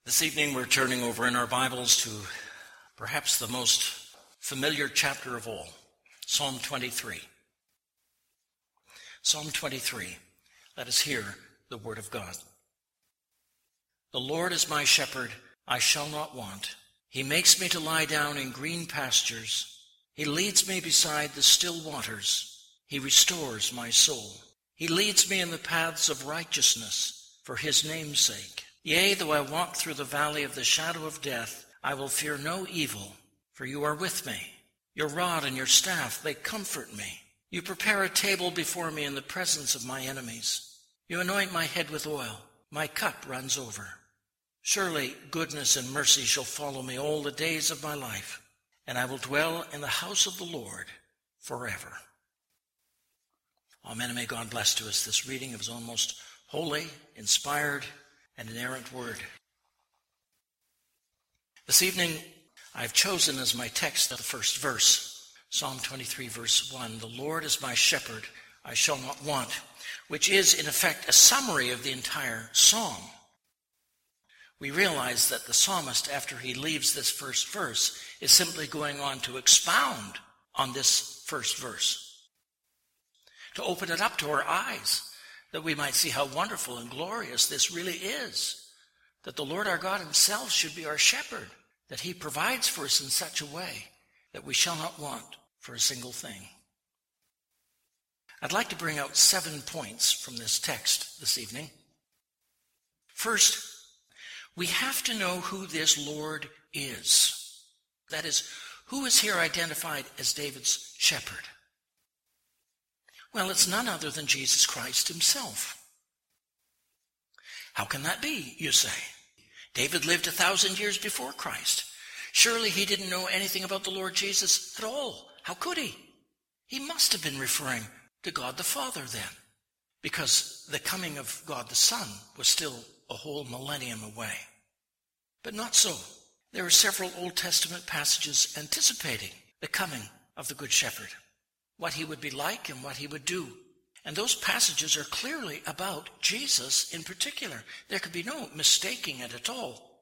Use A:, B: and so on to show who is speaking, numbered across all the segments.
A: This evening we're turning over in our Bibles to perhaps the most familiar chapter of all, Psalm 23. Psalm 23. Let us hear the word of God. The Lord is my shepherd, I shall not want. He makes me to lie down in green pastures. He leads me beside the still waters. He restores my soul. He leads me in the paths of righteousness for his name's sake. Yea, though I walk through the valley of the shadow of death, I will fear no evil, for you are with me. Your rod and your staff, they comfort me. You prepare a table before me in the presence of my enemies. You anoint my head with oil. My cup runs over. Surely goodness and mercy shall follow me all the days of my life, and I will dwell in the house of the Lord forever. Amen, and may God bless to us this reading of his own most holy, inspired, and inerrant word. This evening, I've chosen as my text the first verse, Psalm 23, verse 1. The Lord is my shepherd, I shall not want, which is, in effect, a summary of the entire psalm. We realize that the psalmist, after he leaves this first verse, is simply going on to expound on this first verse, to open it up to our eyes, that we might see how wonderful and glorious this really is, that the Lord our God himself should be our shepherd, that he provides for us in such a way that we shall not want for a single thing. I'd like to bring out 7 points from this text this evening. First, we have to know who this Lord is. That is, who is here identified as David's shepherd? Well, it's none other than Jesus Christ himself. How can that be, you say? David lived 1,000 years before Christ. Surely he didn't know anything about the Lord Jesus at all. How could he? He must have been referring to God the Father then, because the coming of God the Son was still a whole millennium away. But not so. There are several Old Testament passages anticipating the coming of the Good Shepherd, what he would be like and what he would do. And those passages are clearly about Jesus in particular. There could be no mistaking it at all.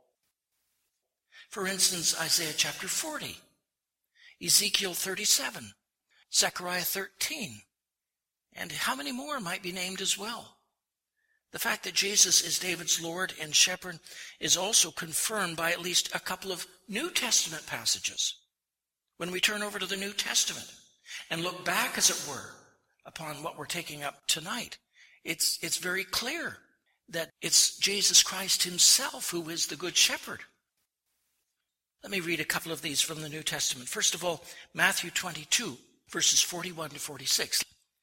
A: For instance, Isaiah chapter 40, Ezekiel 37, Zechariah 13, and how many more might be named as well. The fact that Jesus is David's Lord and shepherd is also confirmed by at least a couple of New Testament passages. When we turn over to the New Testament and look back, as it were, upon what we're taking up tonight, it's very clear that it's Jesus Christ himself who is the Good Shepherd. Let me read a couple of these from the New Testament. First of all, Matthew 22, verses 41 to 46.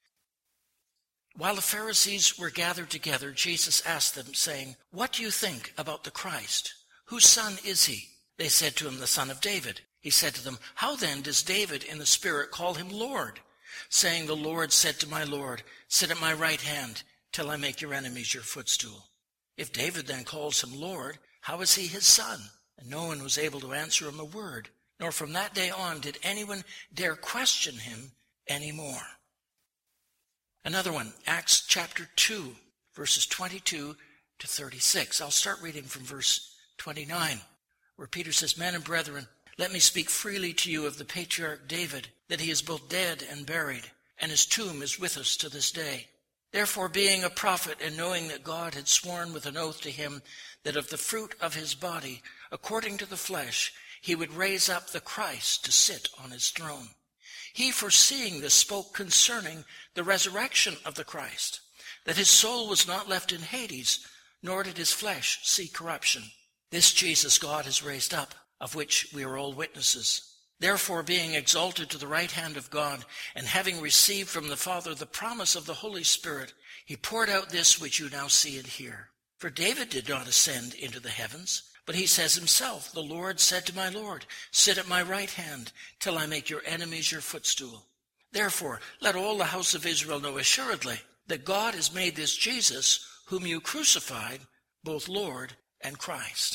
A: While the Pharisees were gathered together, Jesus asked them, saying, "What do you think about the Christ? Whose son is he?" They said to him, "The son of David." He said to them, "How then does David in the Spirit call him Lord, saying, 'The Lord said to my Lord, sit at my right hand till I make your enemies your footstool'? If David then calls him Lord, how is he his son?" And no one was able to answer him a word, nor from that day on did anyone dare question him anymore. Another one, Acts chapter 2, verses 22 to 36. I'll start reading from verse 29, where Peter says, "Men and brethren, let me speak freely to you of the patriarch David, that he is both dead and buried, and his tomb is with us to this day. Therefore, being a prophet, and knowing that God had sworn with an oath to him that of the fruit of his body, according to the flesh, he would raise up the Christ to sit on his throne. He, foreseeing this, spoke concerning the resurrection of the Christ, that his soul was not left in Hades, nor did his flesh see corruption. This Jesus God has raised up, of which we are all witnesses. Therefore, being exalted to the right hand of God, and having received from the Father the promise of the Holy Spirit, he poured out this which you now see and hear. For David did not ascend into the heavens, but he says himself, 'The Lord said to my Lord, sit at my right hand till I make your enemies your footstool.' Therefore, let all the house of Israel know assuredly that God has made this Jesus, whom you crucified, both Lord and Christ."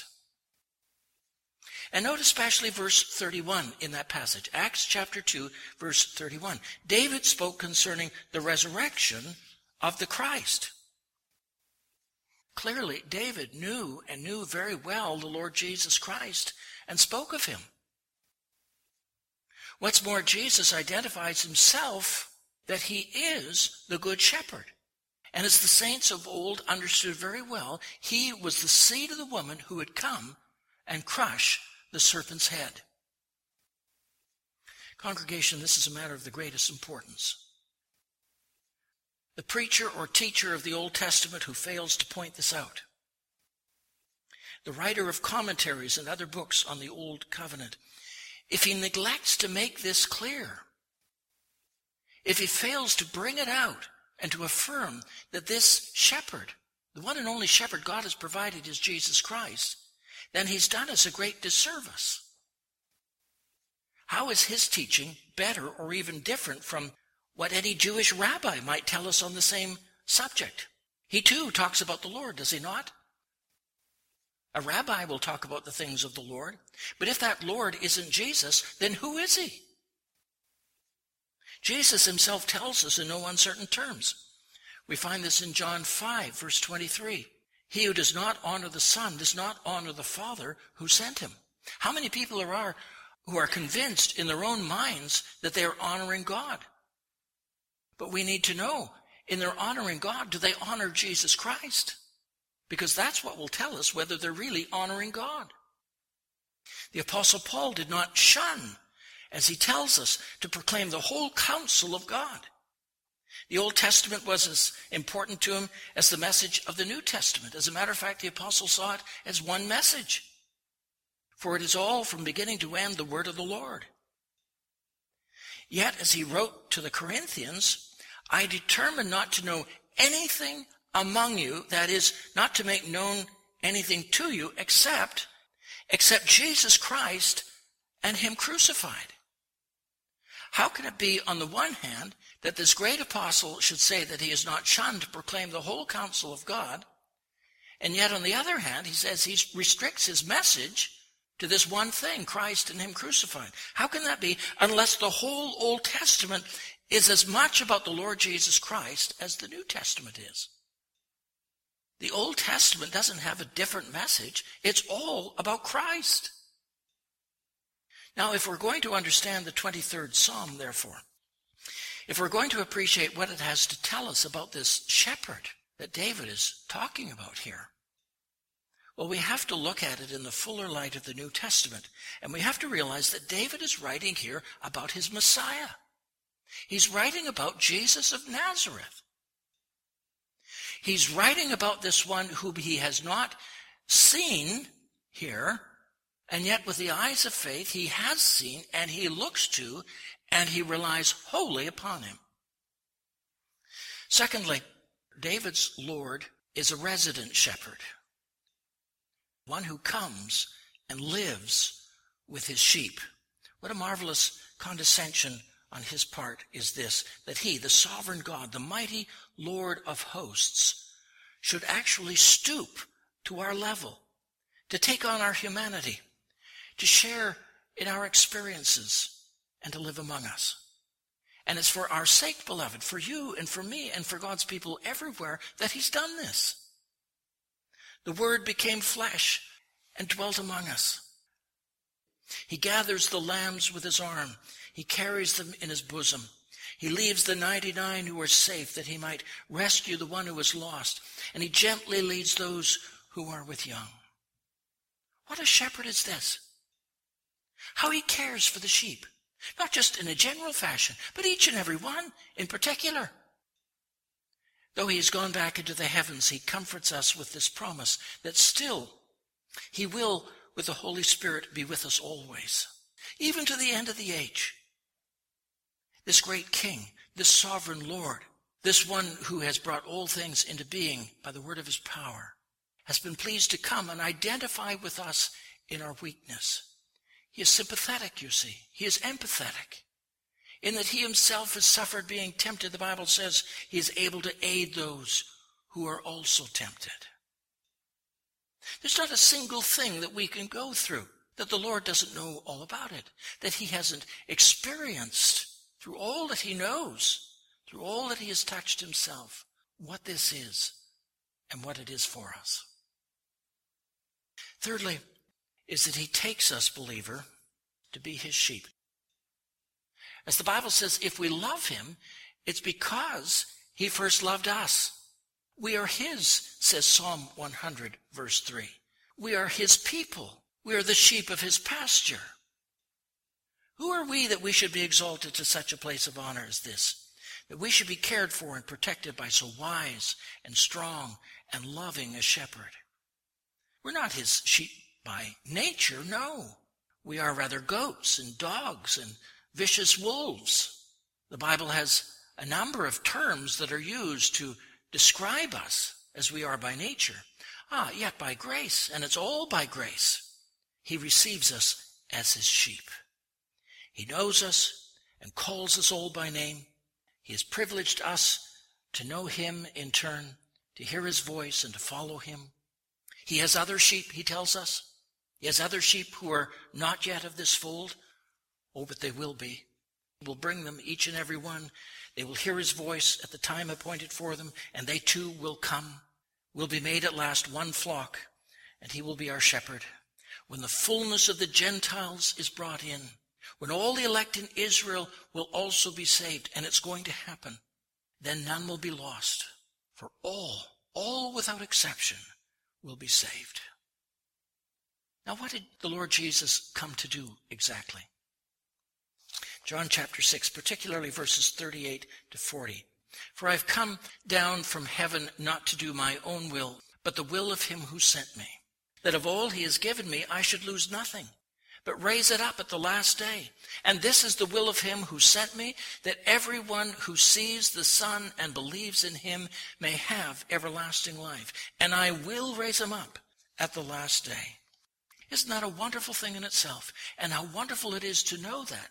A: And note especially verse 31 in that passage, Acts chapter 2, verse 31. David spoke concerning the resurrection of the Christ. clearly David knew and knew very well the Lord Jesus Christ and spoke of him. What's more, Jesus identifies himself that he is the Good Shepherd. And as the saints of old understood very well, he was the seed of the woman who would come and crush the serpent's head. Congregation, this is a matter of the greatest importance. The preacher or teacher of the Old Testament who fails to point this out, the writer of commentaries and other books on the Old Covenant, if he neglects to make this clear, if he fails to bring it out and to affirm that this shepherd, the one and only shepherd God has provided, is Jesus Christ, then he's done us a great disservice. How is his teaching better or even different from what any Jewish rabbi might tell us on the same subject? He too talks about the Lord, does he not? A rabbi will talk about the things of the Lord, but if that Lord isn't Jesus, then who is he? Jesus himself tells us in no uncertain terms. We find this in John 5, verse 23. He who does not honor the Son does not honor the Father who sent him. How many people there are who are convinced in their own minds that they are honoring God? But we need to know, in their honoring God, do they honor Jesus Christ? Because that's what will tell us whether they're really honoring God. The Apostle Paul did not shun, as he tells us, to proclaim the whole counsel of God. The Old Testament was as important to him as the message of the New Testament. As a matter of fact, the apostle saw it as one message. For it is all from beginning to end the word of the Lord. Yet, as he wrote to the Corinthians, I determined not to know anything among you, that is, not to make known anything to you except Jesus Christ and him crucified. How can it be, on the one hand, that this great apostle should say that he is not shunned to proclaim the whole counsel of God, and yet on the other hand, he says he restricts his message to this one thing, Christ and him crucified? How can that be unless the whole Old Testament is as much about the Lord Jesus Christ as the New Testament is? The Old Testament doesn't have a different message. It's all about Christ. Now, if we're going to understand the 23rd Psalm, therefore, if we're going to appreciate what it has to tell us about this shepherd that David is talking about here, well, we have to look at it in the fuller light of the New Testament. And we have to realize that David is writing here about his Messiah. He's writing about Jesus of Nazareth. He's writing about this one whom he has not seen here, and yet with the eyes of faith he has seen, and he looks to, and he relies wholly upon him. Secondly, David's Lord is a resident shepherd, one who comes and lives with his sheep. What a marvelous condescension on his part is this, that he, the sovereign God, the mighty Lord of hosts, should actually stoop to our level, to take on our humanity, to share in our experiences, and to live among us. And it's for our sake, beloved, for you and for me and for God's people everywhere, that he's done this. The Word became flesh and dwelt among us. He gathers the lambs with his arm. He carries them in his bosom. He leaves the 99 who are safe, that he might rescue the one who is lost. And he gently leads those who are with young. What a shepherd is this! How he cares for the sheep, not just in a general fashion, but each and every one in particular. Though he has gone back into the heavens, he comforts us with this promise that still he will, with the Holy Spirit, be with us always, even to the end of the age. This great King, this sovereign Lord, this one who has brought all things into being by the word of his power, has been pleased to come and identify with us in our weakness. He is sympathetic, you see. He is empathetic, in that he himself has suffered being tempted. The Bible says he is able to aid those who are also tempted. There's not a single thing that we can go through that the Lord doesn't know all about it, that he hasn't experienced through all that he knows, through all that he has touched himself, what this is, and what it is for us. Thirdly, is that he takes us, believer, to be his sheep. As the Bible says, if we love him, it's because he first loved us. We are his, says Psalm 100, verse 3. We are his people. We are the sheep of his pasture. Who are we that we should be exalted to such a place of honor as this? That we should be cared for and protected by so wise and strong and loving a shepherd. We're not his sheep by nature, no. We are rather goats and dogs and vicious wolves. The Bible has a number of terms that are used to describe us as we are by nature. Yet by grace, and it's all by grace, he receives us as his sheep. He knows us and calls us all by name. He has privileged us to know him in turn, to hear his voice and to follow him. He has other sheep, he tells us. He has other sheep who are not yet of this fold. Oh, but they will be. He will bring them, each and every one. They will hear his voice at the time appointed for them, and they too will come. Will be made at last one flock, and he will be our shepherd. When the fullness of the Gentiles is brought in, when all the elect in Israel will also be saved, and it's going to happen, then none will be lost, for all without exception, will be saved. Now, what did the Lord Jesus come to do exactly? John chapter 6, particularly verses 38 to 40. For I've come down from heaven not to do my own will, but the will of him who sent me, that of all he has given me I should lose nothing, but raise it up at the last day. And this is the will of him who sent me, that everyone who sees the Son and believes in him may have everlasting life, and I will raise him up at the last day. Isn't that a wonderful thing in itself? And how wonderful it is to know that.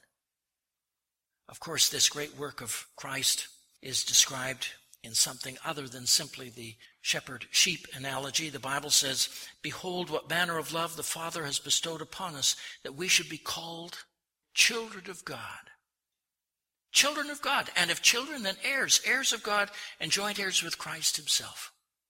A: Of course, this great work of Christ is described in something other than simply the shepherd-sheep analogy. The Bible says, behold, what manner of love the Father has bestowed upon us, that we should be called children of God. Children of God. And if children, then heirs, heirs of God and joint heirs with Christ himself.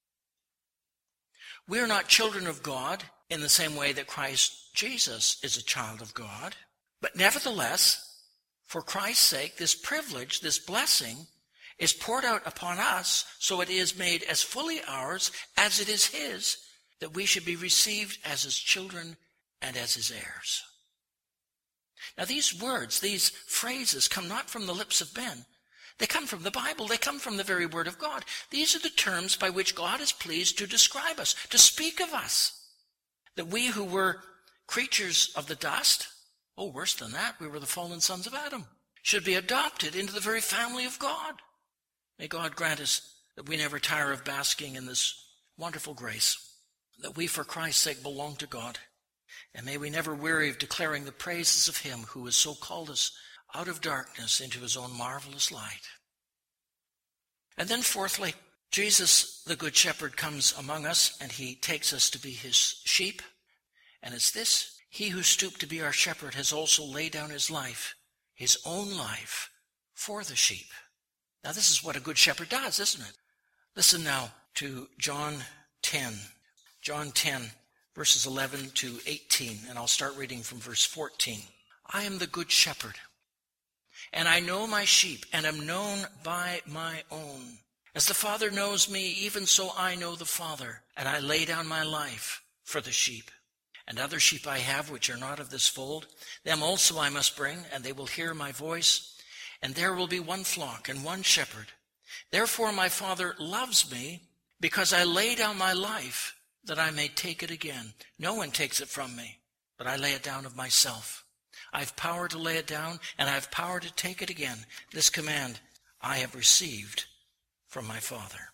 A: We are not children of God in the same way that Christ Jesus is a child of God. But nevertheless, for Christ's sake, this privilege, this blessing, is poured out upon us, so it is made as fully ours as it is his, that we should be received as his children and as his heirs. Now these words, these phrases come not from the lips of men. They come from the Bible. They come from the very word of God. These are the terms by which God is pleased to describe us, to speak of us. That we who were creatures of the dust, worse than that, we were the fallen sons of Adam, should be adopted into the very family of God. May God grant us that we never tire of basking in this wonderful grace, that we for Christ's sake belong to God, and may we never weary of declaring the praises of him who has so called us out of darkness into his own marvelous light. And then fourthly, Jesus, the Good Shepherd, comes among us, and he takes us to be his sheep. And it's this: he who stooped to be our shepherd has also laid down his life, his own life, for the sheep. Now this is what a good shepherd does, isn't it? Listen now to John 10. John 10, verses 11 to 18, and I'll start reading from verse 14. I am the good shepherd, and I know my sheep, and am known by my own. As the Father knows me, even so I know the Father, and I lay down my life for the sheep. And other sheep I have which are not of this fold, them also I must bring, and they will hear my voice. And there will be one flock and one shepherd. Therefore my Father loves me, because I lay down my life, that I may take it again. No one takes it from me, but I lay it down of myself. I have power to lay it down, and I have power to take it again. This command I have received from my Father.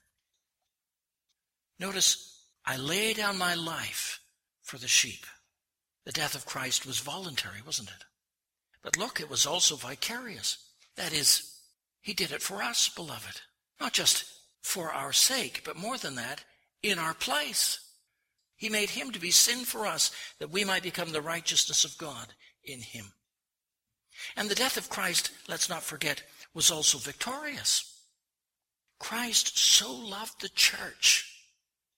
A: Notice, I lay down my life for the sheep. The death of Christ was voluntary, wasn't it? But look, it was also vicarious. That is, he did it for us, beloved. Not just for our sake, but more than that, in our place. He made him to be sin for us, that we might become the righteousness of God in him. And the death of Christ, let's not forget, was also victorious. Christ so loved the church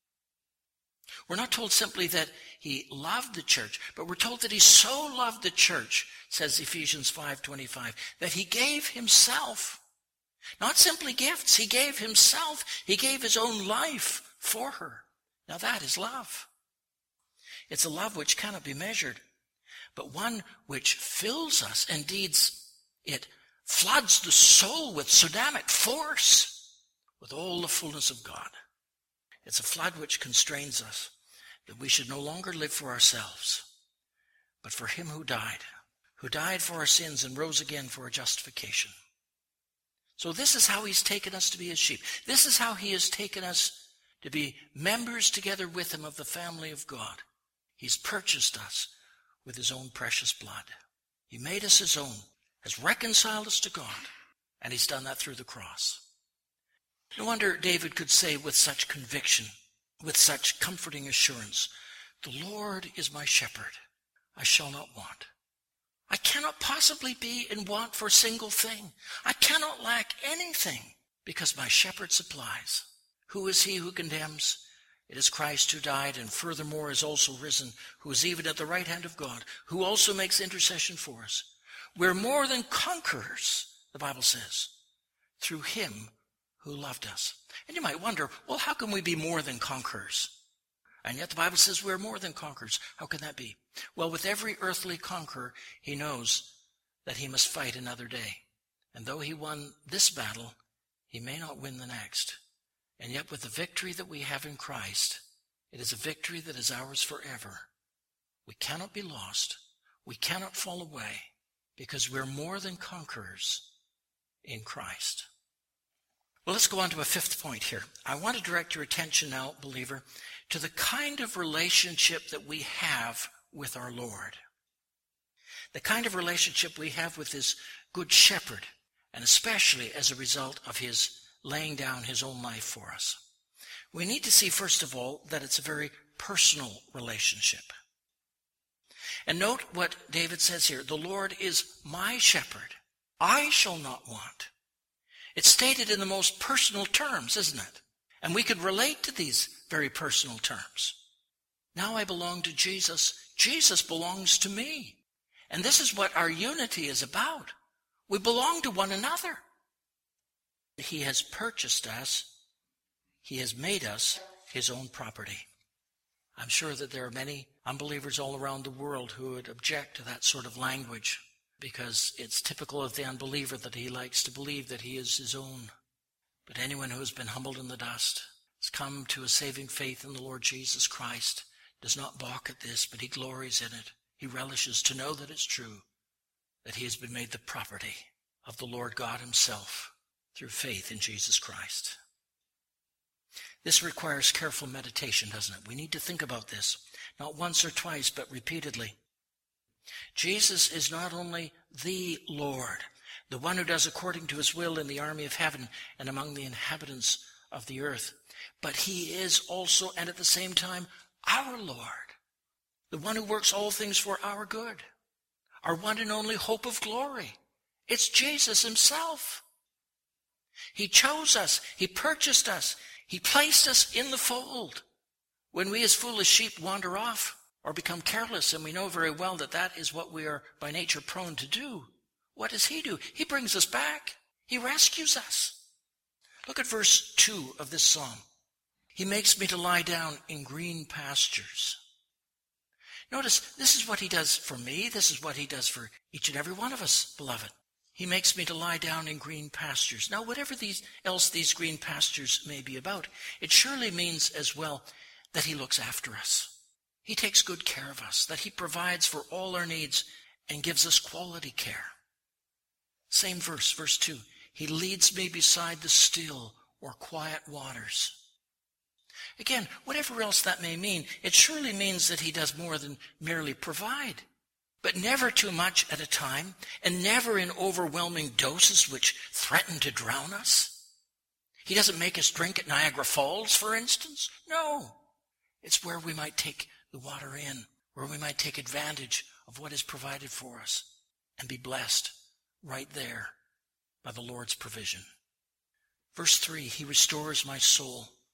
A: We're not told simply that he loved the church, but we're told that he so loved the church, says Ephesians 5:25, that he gave himself. Not simply gifts, he gave himself. He gave his own life for her. Now that is love. It's a love which cannot be measured, but one which fills us. Indeed, it floods the soul with tsunamic force, with all the fullness of God. It's a flood which constrains us, that we should no longer live for ourselves, but for him who died for our sins and rose again for our justification. So this is how he's taken us to be his sheep. This is how he has taken us to be members together with him of the family of God. He's purchased us with his own precious blood. He made us his own, has reconciled us to God, and he's done that through the cross. No wonder David could say with such conviction, with such comforting assurance, "The Lord is my shepherd, I shall not want." I cannot possibly be in want for a single thing. I cannot lack anything because my shepherd supplies. Who is he who condemns? It is Christ who died and furthermore is also risen, who is even at the right hand of God, who also makes intercession for us. We're more than conquerors, the Bible says, through him who loved us. And you might wonder, well, how can we be more than conquerors? And yet the Bible says we're more than conquerors. How can that be? Well, with every earthly conqueror, he knows that he must fight another day. And though he won this battle, he may not win the next. And yet with the victory that we have in Christ, it is a victory that is ours forever. We cannot be lost. We cannot fall away because we're more than conquerors in Christ. Well, let's go on to a fifth point here. I want to direct your attention now, believer, to the kind of relationship that we have with our Lord. The kind of relationship we have with his good shepherd, and especially as a result of his laying down his own life for us. We need to see, first of all, that it's a very personal relationship. And note what David says here, "The Lord is my shepherd. I shall not want." It's stated in the most personal terms, isn't it? And we could relate to these very personal terms. Now I belong to Jesus. Jesus belongs to me. And this is what our unity is about. We belong to one another. He has purchased us. He has made us his own property. I'm sure that there are many unbelievers all around the world who would object to that sort of language because it's typical of the unbeliever that he likes to believe that he is his own. But anyone who has been humbled in the dust, has come to a saving faith in the Lord Jesus Christ, does not balk at this, but he glories in it. He relishes to know that it's true, that he has been made the property of the Lord God himself through faith in Jesus Christ. This requires careful meditation, doesn't it? We need to think about this, not once or twice, but repeatedly. Jesus is not only the Lord, the one who does according to his will in the army of heaven and among the inhabitants of the earth, but he is also, and at the same time, our Lord, the one who works all things for our good, our one and only hope of glory. It's Jesus himself. He chose us. He purchased us. He placed us in the fold. When we as foolish sheep wander off or become careless, and we know very well that that is what we are by nature prone to do, what does he do? He brings us back. He rescues us. Look at verse 2 of this psalm. He makes me to lie down in green pastures. Notice, this is what he does for me. This is what he does for each and every one of us, beloved. He makes me to lie down in green pastures. Now, whatever else these green pastures may be about, it surely means as well that he looks after us. He takes good care of us, that he provides for all our needs and gives us quality care. Same verse, verse 2. He leads me beside the still or quiet waters. Again, whatever else that may mean, it surely means that he does more than merely provide, but never too much at a time, and never in overwhelming doses which threaten to drown us. He doesn't make us drink at Niagara Falls, for instance. No. It's where we might take the water in, where we might take advantage of what is provided for us and be blessed right there by the Lord's provision. Verse 3, he restores my soul.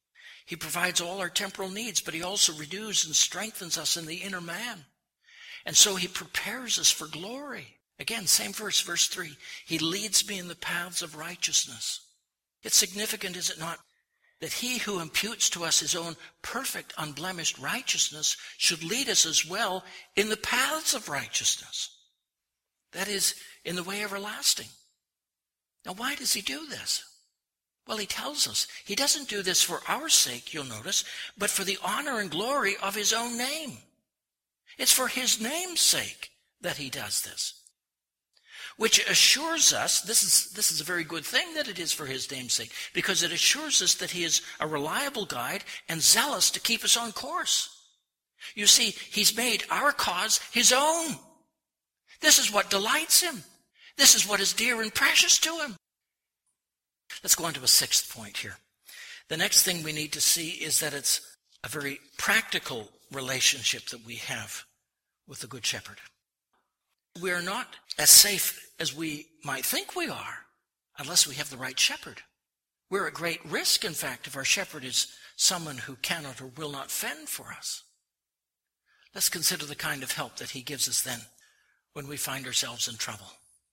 A: He provides all our temporal needs, but he also renews and strengthens us in the inner man. And so he prepares us for glory. Again, same verse, verse 3. He leads me in the paths of righteousness. It's significant, is it not, that he who imputes to us his own perfect, unblemished righteousness should lead us as well in the paths of righteousness. That is, in the way everlasting. Now, why does he do this? Well, he tells us he doesn't do this for our sake, you'll notice, but for the honor and glory of his own name. It's for his name's sake that he does this. Which assures us, this is a very good thing that it is for his name's sake, because it assures us that he is a reliable guide and zealous to keep us on course. You see, he's made our cause his own. This is what delights him. This is what is dear and precious to him. Let's go on to a sixth point here. The next thing we need to see is that it's a very practical relationship that we have with the Good Shepherd. We are not as safe as we might think we are unless we have the right shepherd. We're at great risk, in fact, if our shepherd is someone who cannot or will not fend for us. Let's consider the kind of help that he gives us then when we find ourselves in trouble.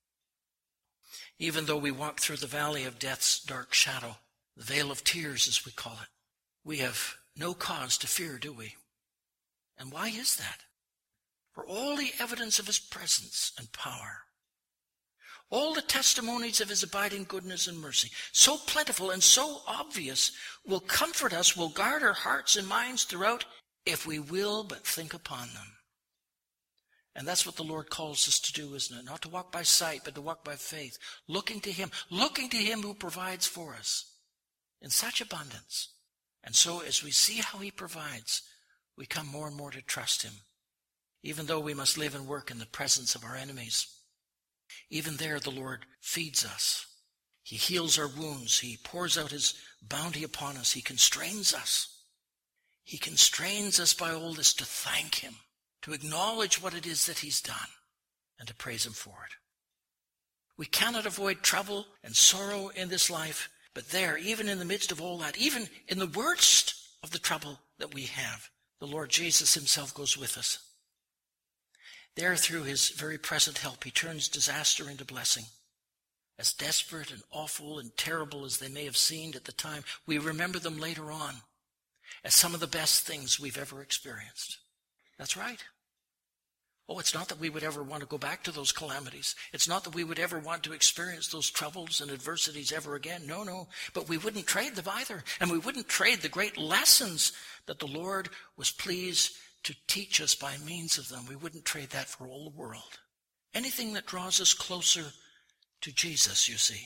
A: Even though we walk through the valley of death's dark shadow, the vale of tears as we call it, we have no cause to fear, do we? And why is that? For all the evidence of his presence and power, all the testimonies of his abiding goodness and mercy, so plentiful and so obvious, will comfort us, will guard our hearts and minds throughout, if we will but think upon them. And that's what the Lord calls us to do, isn't it? Not to walk by sight, but to walk by faith, looking to him who provides for us in such abundance. And so as we see how he provides, we come more and more to trust him, even though we must live and work in the presence of our enemies. Even there, the Lord feeds us. He heals our wounds. He pours out his bounty upon us. He constrains us. He constrains us by all this to thank him, to acknowledge what it is that he's done, and to praise him for it. We cannot avoid trouble and sorrow in this life, but there, even in the midst of all that, even in the worst of the trouble that we have, the Lord Jesus himself goes with us. There, through his very present help, he turns disaster into blessing. As desperate and awful and terrible as they may have seemed at the time, we remember them later on as some of the best things we've ever experienced. That's right. Oh, it's not that we would ever want to go back to those calamities. It's not that we would ever want to experience those troubles and adversities ever again. No. But we wouldn't trade them either. And we wouldn't trade the great lessons that the Lord was pleased to teach us by means of them. We wouldn't trade that for all the world. Anything that draws us closer to Jesus, you see.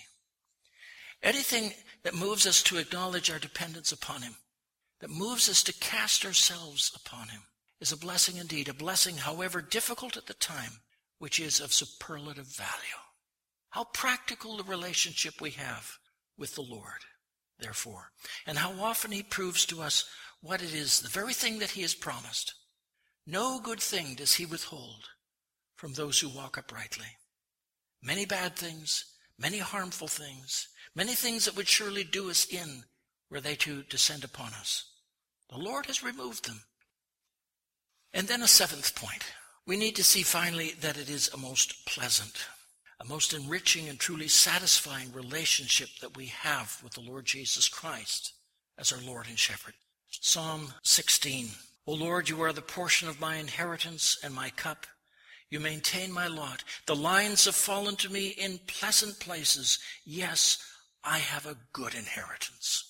A: Anything that moves us to acknowledge our dependence upon him, that moves us to cast ourselves upon him, is a blessing indeed, a blessing, however difficult at the time, which is of superlative value. How practical the relationship we have with the Lord, therefore, and how often he proves to us what it is, the very thing that he has promised. No good thing does he withhold from those who walk uprightly. Many bad things, many harmful things, many things that would surely do us in were they to descend upon us. The Lord has removed them. And then a seventh point. We need to see finally that it is a most pleasant, a most enriching and truly satisfying relationship that we have with the Lord Jesus Christ as our Lord and Shepherd. Psalm 16. O Lord, you are the portion of my inheritance and my cup. You maintain my lot. The lines have fallen to me in pleasant places. Yes, I have a good inheritance.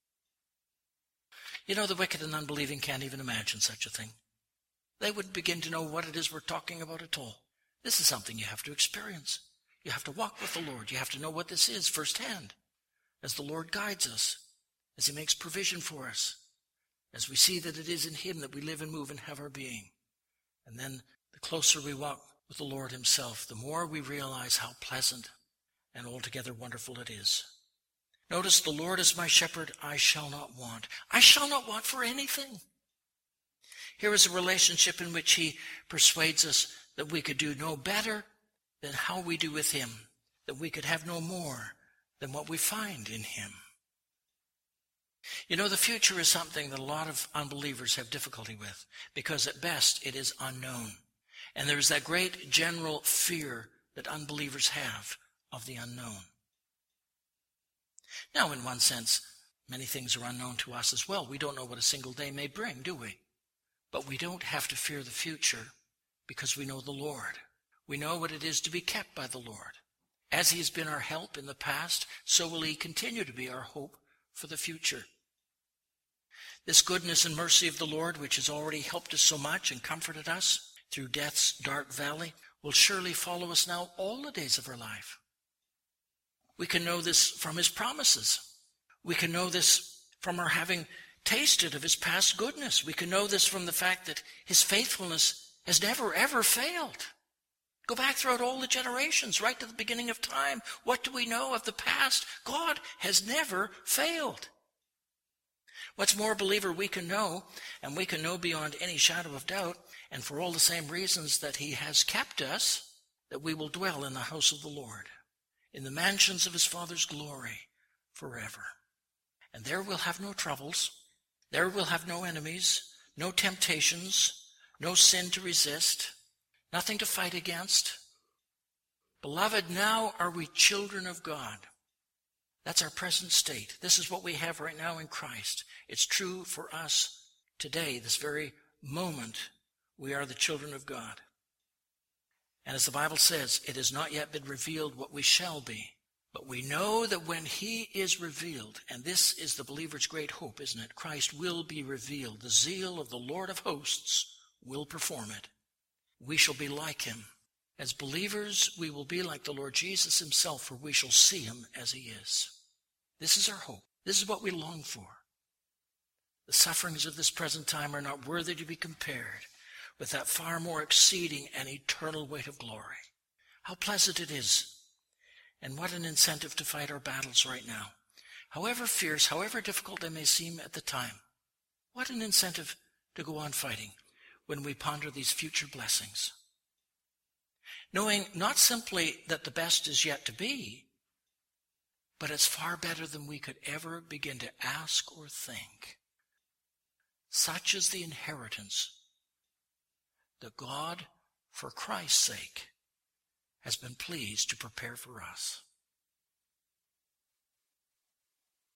A: You know, the wicked and unbelieving can't even imagine such a thing. They wouldn't begin to know what it is we're talking about at all. This is something you have to experience. You have to walk with the Lord. You have to know what this is firsthand as the Lord guides us, as he makes provision for us, as we see that it is in him that we live and move and have our being. And then the closer we walk with the Lord himself, the more we realize how pleasant and altogether wonderful it is. Notice, the Lord is my shepherd, I shall not want. I shall not want for anything. Here is a relationship in which he persuades us that we could do no better than how we do with him, that we could have no more than what we find in him. You know, the future is something that a lot of unbelievers have difficulty with because at best it is unknown. And there is that great general fear that unbelievers have of the unknown. Now, in one sense, many things are unknown to us as well. We don't know what a single day may bring, do we? But we don't have to fear the future because we know the Lord. We know what it is to be kept by the Lord. As he has been our help in the past, so will he continue to be our hope for the future. This goodness and mercy of the Lord, which has already helped us so much and comforted us through death's dark valley, will surely follow us now all the days of our life. We can know this from his promises. We can know this from our having tasted of his past goodness. We can know this from the fact that his faithfulness has never, ever failed. Go back throughout all the generations, right to the beginning of time. What do we know of the past? God has never failed. What's more, believer, we can know, and we can know beyond any shadow of doubt, and for all the same reasons that he has kept us, that we will dwell in the house of the Lord, in the mansions of his Father's glory forever. And there we'll have no troubles. There we'll have no enemies, no temptations, no sin to resist, nothing to fight against. Beloved, now are we children of God. That's our present state. This is what we have right now in Christ. It's true for us today, this very moment. We are the children of God. And as the Bible says, it has not yet been revealed what we shall be. But we know that when he is revealed, and this is the believer's great hope, isn't it? Christ will be revealed. The zeal of the Lord of hosts will perform it. We shall be like him. As believers, we will be like the Lord Jesus himself, for we shall see him as he is. This is our hope. This is what we long for. The sufferings of this present time are not worthy to be compared with that far more exceeding and eternal weight of glory. How pleasant it is, and what an incentive to fight our battles right now. However fierce, however difficult they may seem at the time, what an incentive to go on fighting when we ponder these future blessings. Knowing not simply that the best is yet to be, but it's far better than we could ever begin to ask or think. Such is the inheritance that God, for Christ's sake, has been pleased to prepare for us.